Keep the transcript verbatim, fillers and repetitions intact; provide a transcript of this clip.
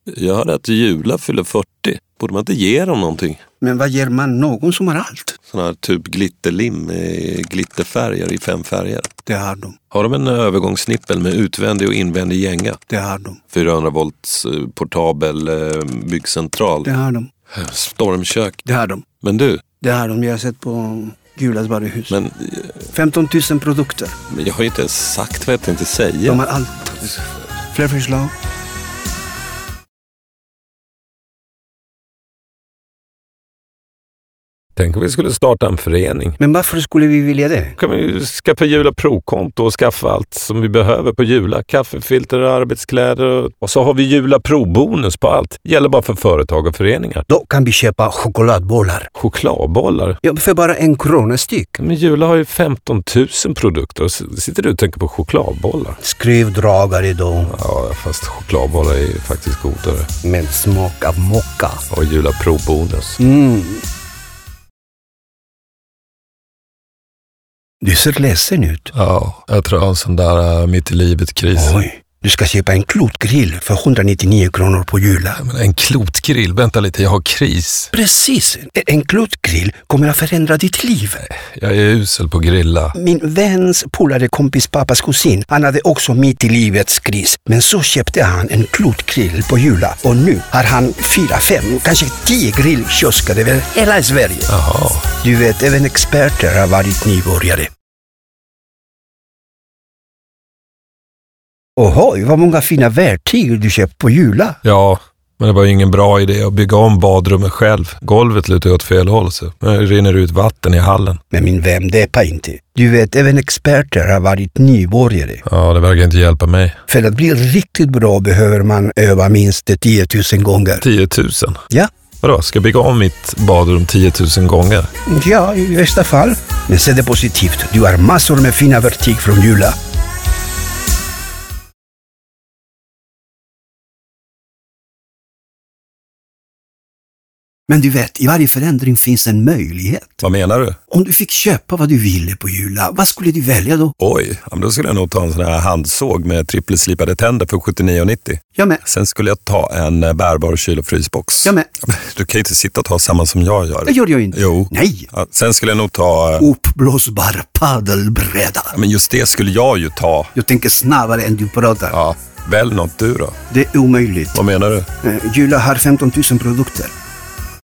Jag hörde att Jula fyller fyrtio. Borde man inte ge dem någonting? Men vad ger man någon som har allt? Sån här typ glitterlim med glitterfärger i fem färger. Det har de. Har de en övergångssnippel med utvändig och invändig gänga? Det har de. fyrahundra volts eh, portabel eh, byggcentral. Det har de. Stormkök. Det har de. Men du? Det har de. Jag har sett på Julas varuhus. Men, femton tusen produkter. men jag har ju inte ens sagt vad jag tänkte säga. De har allt. Fler förslag. Tänk om vi skulle starta en förening. Men varför skulle vi vilja det? Kan vi skaffa Jula Pro-konto och skaffa allt som vi behöver på Jula. Kaffefilter, arbetskläder och, och så har vi Jula Pro-bonus på allt. Gäller bara för företag och föreningar. Då kan vi köpa chokladbollar. Chokladbollar? Ja, för bara en krona styck. Men Jula har ju femton tusen produkter och sitter du och tänker på chokladbollar. Skruvdragare då. Ja, fast chokladbollar är ju faktiskt godare. Med smak av mocka. Och Jula Pro-bonus. Mm. Du ser ledsen ut. Ja, jag tror en sån där uh, mitt i livet-kris. Oj, du ska köpa en klotgrill för etthundranittionio kronor på Jula. Men en klotgrill? Vänta lite, jag har kris. Precis, en klotgrill kommer att förändra ditt liv. Jag är usel på grilla. Min väns polare kompis pappas kusin, han hade också mitt i livets kris. Men så köpte han en klotgrill på Jula. Och nu har han fyra, fem, kanske tio grillkiosker över hela Sverige. Jaha. Du vet, även experter har varit nybörjare. Ohoj, vad många fina verktyg du köpt på Jula. Ja, men det var ju ingen bra idé att bygga om badrummet själv. Golvet lutar åt fel håll så det rinner ut vatten i hallen. Men min vän, deppa inte. Du vet, även experter har varit nybörjare. Ja, det verkar inte hjälpa mig. För att bli riktigt bra behöver man öva minst tio tusen gånger. tio tusen? Ja. Vadå, ska jag bygga om mitt badrum tio tusen gånger? Ja, i värsta fall. Men se det positivt. Du har massor med fina verktyg från Jula. Men du vet, i varje förändring finns en möjlighet. Vad menar du? Om du fick köpa vad du ville på Jula, vad skulle du välja då? Oj, då skulle jag nog ta en sån här handsåg med trippelslipade tänder för sjuttionio nittio. Jag med. Sen skulle jag ta en bärbar kyl- och frysbox. Jag med. Du kan ju inte sitta och ta samma som jag gör. Det gör jag inte. Jo. Nej. Ja, sen skulle jag nog ta... Uppblåsbar paddelbräda. Ja, men just det skulle jag ju ta. Jag tänker snabbare än du pratar. Ja, väl något du då? Det är omöjligt. Vad menar du? Eh, Jula har femton tusen produkter.